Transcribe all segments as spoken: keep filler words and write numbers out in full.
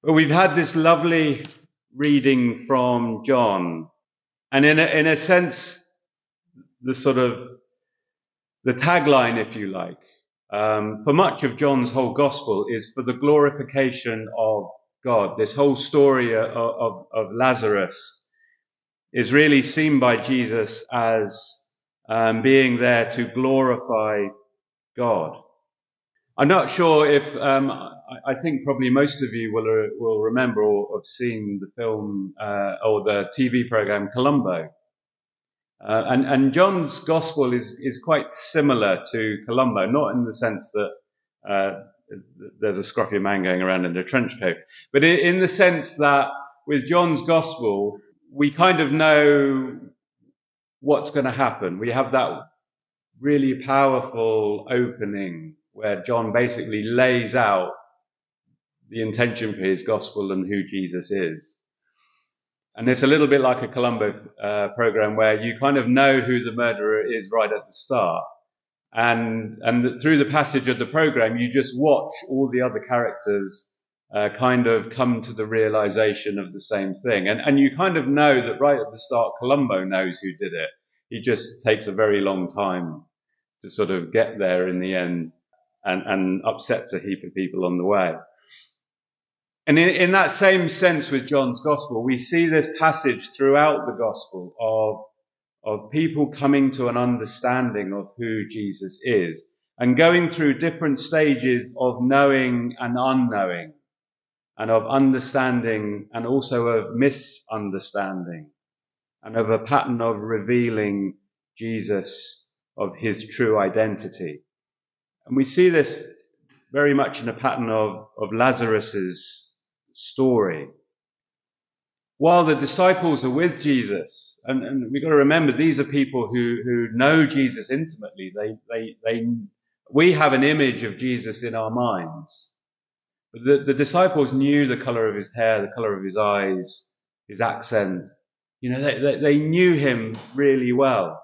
Well, we've had this lovely reading from John, and in a, in a sense, the sort of the tagline, if you like, um, for much of John's whole gospel is for the glorification of God. This whole story of, of, of Lazarus is really seen by Jesus as um, being there to glorify God. I'm not sure if, um, I, I think probably most of you will uh, will remember or have seen the film uh, or the T V program Columbo. Uh, and, and John's gospel is, is quite similar to Columbo, not in the sense that uh, there's a scruffy man going around in a trench coat, but in, in the sense that with John's gospel, we kind of know what's going to happen. We have that really powerful opening where John basically lays out the intention for his gospel and who Jesus is. And it's a little bit like a Columbo uh, program where you kind of know who the murderer is right at the start. And, and through the passage of the program, you just watch all the other characters uh, kind of come to the realization of the same thing. And, and you kind of know that right at the start, Columbo knows who did it. He just takes a very long time to sort of get there in the end and, and upsets a heap of people on the way. And in, in that same sense with John's gospel, we see this passage throughout the gospel of, of people coming to an understanding of who Jesus is and going through different stages of knowing and unknowing and of understanding and also of misunderstanding and of a pattern of revealing Jesus of his true identity. And we see this very much in a pattern of, of Lazarus's story. While the disciples are with Jesus, and, and we've got to remember these are people who, who know Jesus intimately. They, they, they, we have an image of Jesus in our minds. But the, the disciples knew the color of his hair, the color of his eyes, his accent. You know, they, they, they knew him really well.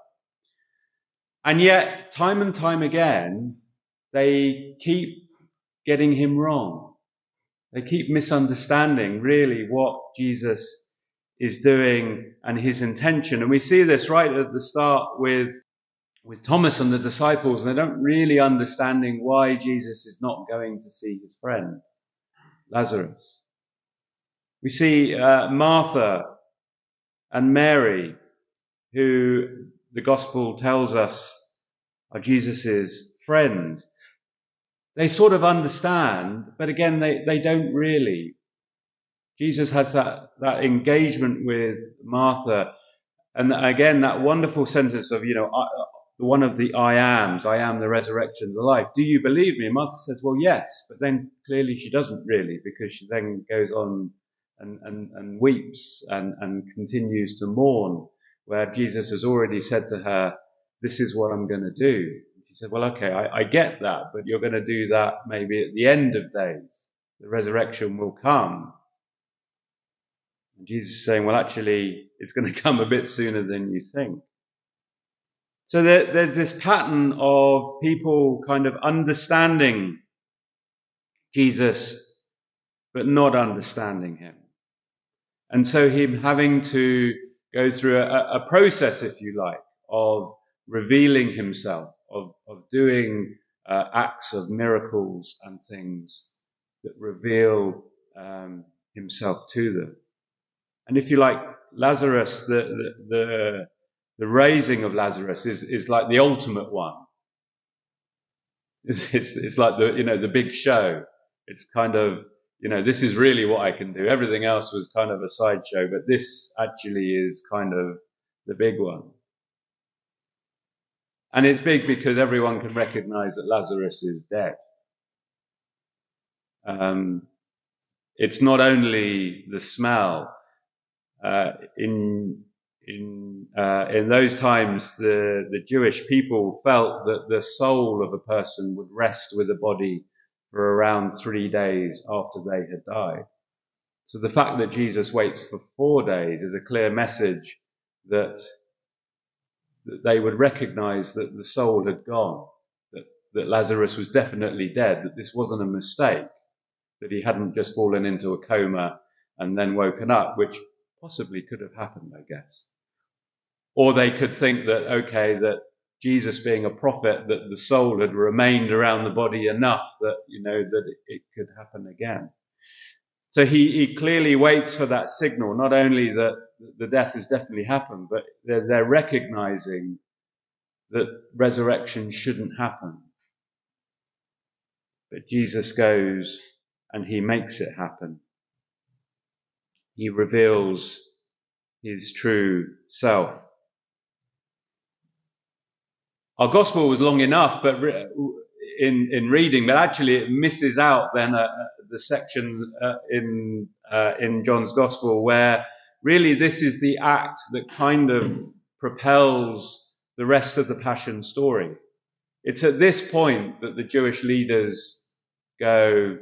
And yet, time and time again, they keep getting him wrong. They keep misunderstanding really what Jesus is doing and his intention. And we see this right at the start with, with Thomas and the disciples, and they don't really understanding why Jesus is not going to see his friend, Lazarus. We see uh, Martha and Mary, who the gospel tells us are Jesus' friends. They sort of understand, but again, they, they don't really. Jesus has that, that engagement with Martha. And again, that wonderful sentence of, you know, I, one of the I ams, I am the resurrection and the life. Do you believe me? And Martha says, well, yes. But then clearly she doesn't really, because she then goes on and, and, and weeps and, and continues to mourn, where Jesus has already said to her, this is what I'm going to do. She said, well, okay, I, I get that, but you're going to do that maybe at the end of days. The resurrection will come. And Jesus is saying, well, actually, it's going to come a bit sooner than you think. So there, there's this pattern of people kind of understanding Jesus, but not understanding him. And so him having to go through a, a process, if you like, of revealing himself, of, of doing uh, acts of miracles and things that reveal um, himself to them. And if you like, Lazarus, the, the, the, the raising of Lazarus is, is like the ultimate one. It's, it's, it's like the, you know, the big show. It's kind of, you know, this is really what I can do. Everything else was kind of a sideshow, but this actually is kind of the big one. And it's big because everyone can recognize that Lazarus is dead. Um, it's not only the smell. Uh, in in uh, in those times, the the Jewish people felt that the soul of a person would rest with the body for around three days after they had died. So the fact that Jesus waits for four days is a clear message that that they would recognize that the soul had gone, that, that Lazarus was definitely dead, that this wasn't a mistake, that he hadn't just fallen into a coma and then woken up, which possibly could have happened, I guess. Or they could think that, okay, that Jesus being a prophet, that the soul had remained around the body enough that, you know, that it, it could happen again. So he, he clearly waits for that signal, not only that the death has definitely happened, but they're, they're recognizing that resurrection shouldn't happen. But Jesus goes and he makes it happen. He reveals his true self. Our gospel was long enough, but in in reading, but actually it misses out then uh, the section uh, in uh, in John's gospel where really this is the act that kind of propels the rest of the Passion story. It's at this point that the Jewish leaders go,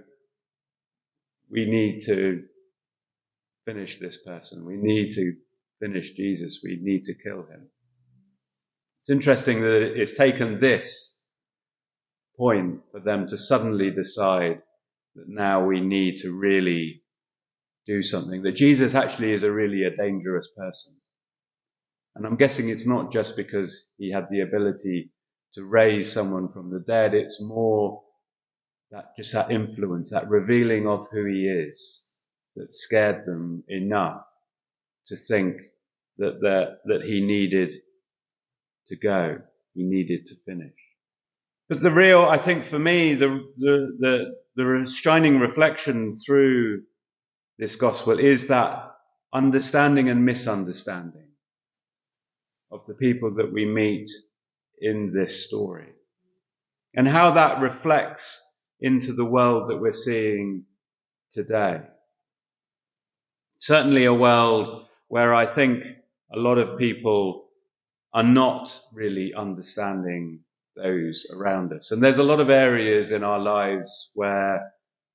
we need to finish this person. We need to finish Jesus. We need to kill him. It's interesting that it's taken this point for them to suddenly decide that now we need to really do something, that Jesus actually is a really a dangerous person. And I'm guessing it's not just because he had the ability to raise someone from the dead. It's more that just that influence, that revealing of who he is, that scared them enough to think that that, that he needed to go. He needed to finish. But the real, I think for me, the, the, the, the shining reflection through this gospel is that understanding and misunderstanding of the people that we meet in this story, and how that reflects into the world that we're seeing today. Certainly a world where I think a lot of people are not really understanding those around us. And there's a lot of areas in our lives where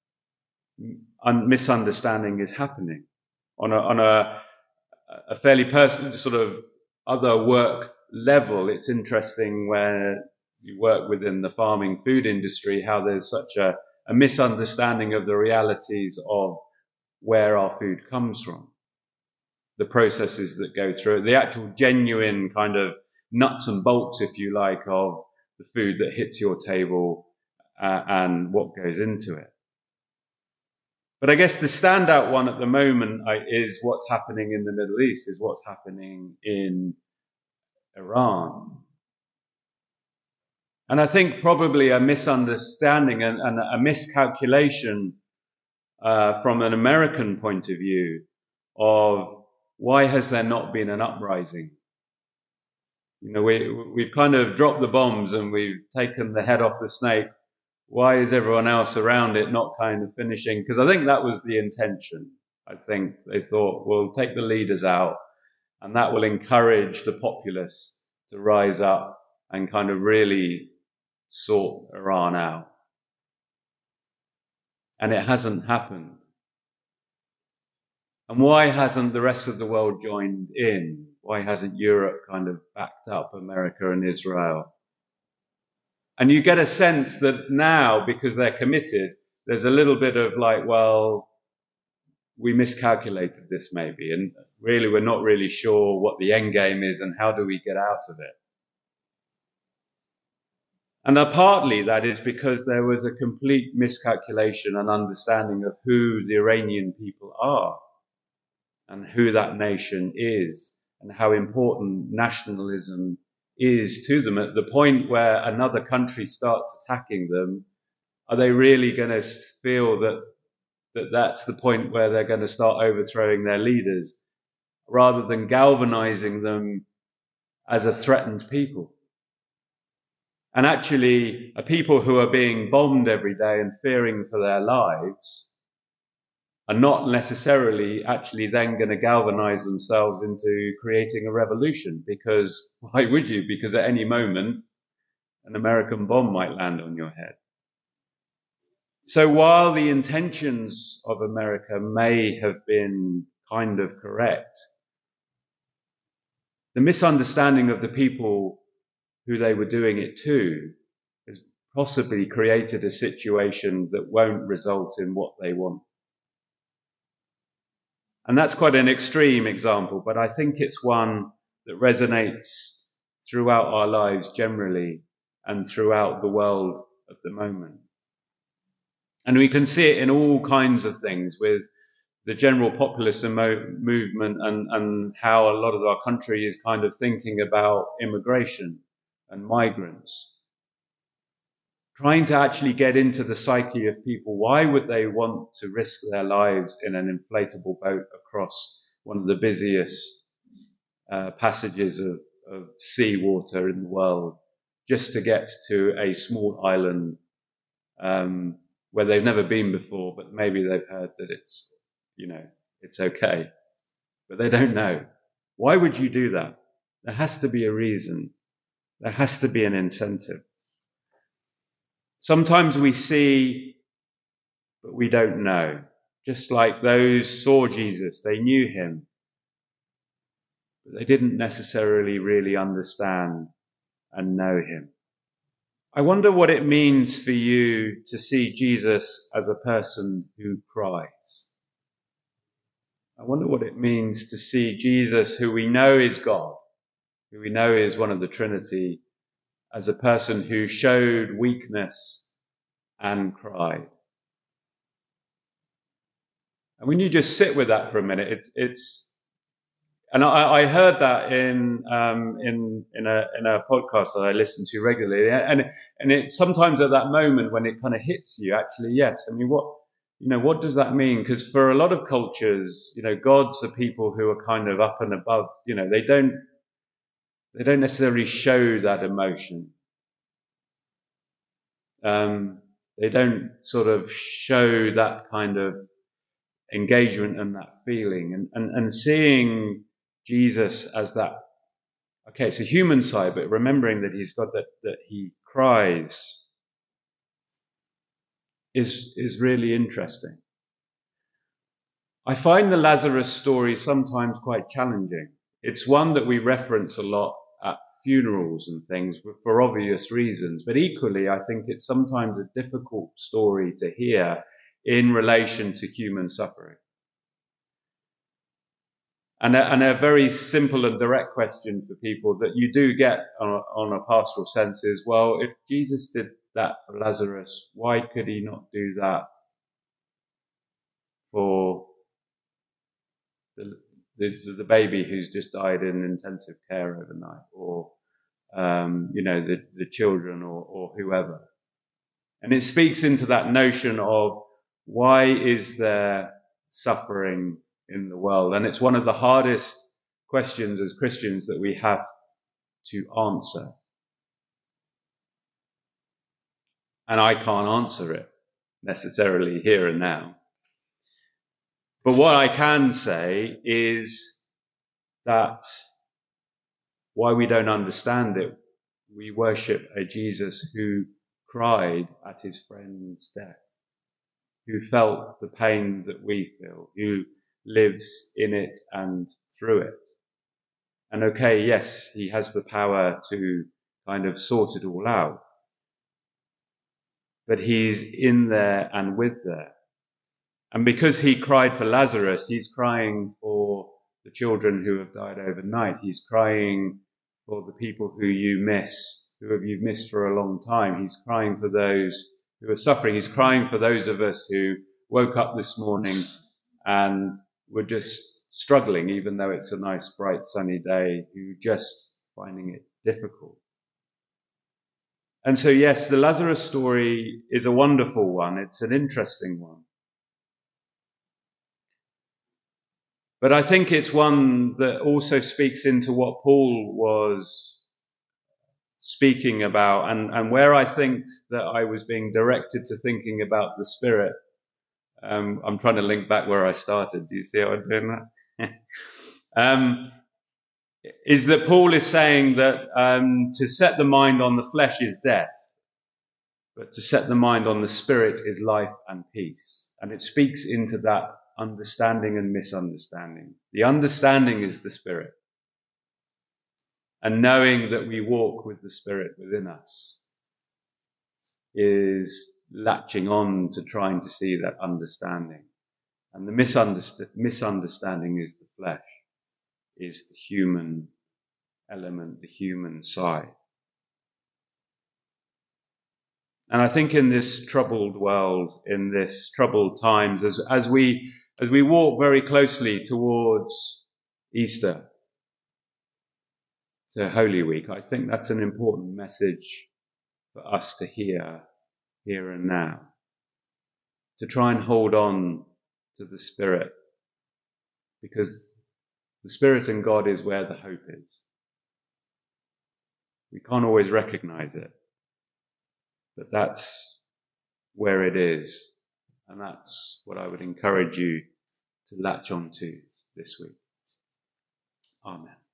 misunderstanding is happening. On a, on a, a fairly personal sort of other work level, it's interesting where you work within the farming food industry, how there's such a, a misunderstanding of the realities of where our food comes from, the processes that go through it, the actual genuine kind of nuts and bolts, if you like, of the food that hits your table uh, and what goes into it. But I guess the standout one at the moment is what's happening in the Middle East, is what's happening in Iran. And I think probably a misunderstanding and, and a miscalculation uh, from an American point of view of why has there not been an uprising? You know, we, we've kind of dropped the bombs and we've taken the head off the snake. Why is everyone else around it not kind of finishing? Because I think that was the intention. I think they thought, we'll take the leaders out and that will encourage the populace to rise up and kind of really sort Iran out. And it hasn't happened. And why hasn't the rest of the world joined in? Why hasn't Europe kind of backed up America and Israel? And you get a sense that now, because they're committed, there's a little bit of like, well, we miscalculated this maybe, and really we're not really sure what the end game is and how do we get out of it. And uh, partly that is because there was a complete miscalculation and understanding of who the Iranian people are and who that nation is and how important nationalism is to them. At the point where another country starts attacking them, are they really going to feel that, that that's the point where they're going to start overthrowing their leaders rather than galvanizing them as a threatened people? And actually, a people who are being bombed every day and fearing for their lives are not necessarily actually then going to galvanize themselves into creating a revolution. Because why would you? Because at any moment, an American bomb might land on your head. So while the intentions of America may have been kind of correct, the misunderstanding of the people who they were doing it to is possibly created a situation that won't result in what they want. And that's quite an extreme example, but I think it's one that resonates throughout our lives generally and throughout the world at the moment. And we can see it in all kinds of things with the general populist mo- movement and, and how a lot of our country is kind of thinking about immigration and migrants. Trying to actually get into the psyche of people. Why would they want to risk their lives in an inflatable boat across one of the busiest uh, passages of, of sea water in the world just to get to a small island um, where they've never been before, but maybe they've heard that it's, you know, it's okay, but they don't know. Why would you do that? There has to be a reason. There has to be an incentive. Sometimes we see, but we don't know. Just like those saw Jesus, they knew him, but they didn't necessarily really understand and know him. I wonder what it means for you to see Jesus as a person who cries. I wonder what it means to see Jesus, who we know is God, who we know is one of the Trinity, as a person who showed weakness and cried. And when you just sit with that for a minute, it's, it's, and I, I heard that in, um, in, in a, in a podcast that I listen to regularly. And, and it sometimes at that moment when it kind of hits you, actually, yes. I mean, what, you know, what does that mean? Because for a lot of cultures, you know, gods are people who are kind of up and above, you know, they don't, they don't necessarily show that emotion. Um, They don't sort of show that kind of engagement and that feeling. And, and, and seeing Jesus as that, okay, it's a human side, but remembering that he's got that, that he cries is, is really interesting. I find the Lazarus story sometimes quite challenging. It's one that we reference a lot at funerals and things for obvious reasons, but equally I think it's sometimes a difficult story to hear in relation to human suffering. And a, and a very simple and direct question for people that you do get on a, on a pastoral sense is, well, if Jesus did that for Lazarus, why could he not do that for the, the, the baby who's just died in intensive care overnight, or Um, you know, the, the children or, or whoever. And it speaks into that notion of why is there suffering in the world? And it's one of the hardest questions as Christians that we have to answer. And I can't answer it necessarily here and now. But what I can say is that why we don't understand it, we worship a Jesus who cried at his friend's death, who felt the pain that we feel, who lives in it and through it. And okay, yes, he has the power to kind of sort it all out, but he's in there and with there. And because he cried for Lazarus, he's crying for the children who have died overnight. He's crying for the people who you miss, who have you missed for a long time. He's crying for those who are suffering. He's crying for those of us who woke up this morning and were just struggling, even though it's a nice, bright, sunny day, who are just finding it difficult. And so, yes, the Lazarus story is a wonderful one. It's an interesting one. But I think it's one that also speaks into what Paul was speaking about, and, and where I think that I was being directed to thinking about the Spirit. Um, I'm trying to link back where I started. Do you see how I'm doing that? um, is that Paul is saying that um, to set the mind on the flesh is death, but to set the mind on the Spirit is life and peace. And it speaks into that understanding and misunderstanding. The understanding is the Spirit, and knowing that we walk with the Spirit within us is latching on to trying to see that understanding. And the misunderst- misunderstanding is the flesh, is the human element, the human side. And I think in this troubled world, in this troubled times, as, as we, as we walk very closely towards Easter, to Holy Week, I think that's an important message for us to hear here and now. To try and hold on to the Spirit, because the Spirit in God is where the hope is. We can't always recognize it, but that's where it is. And that's what I would encourage you to latch on to this week. Amen.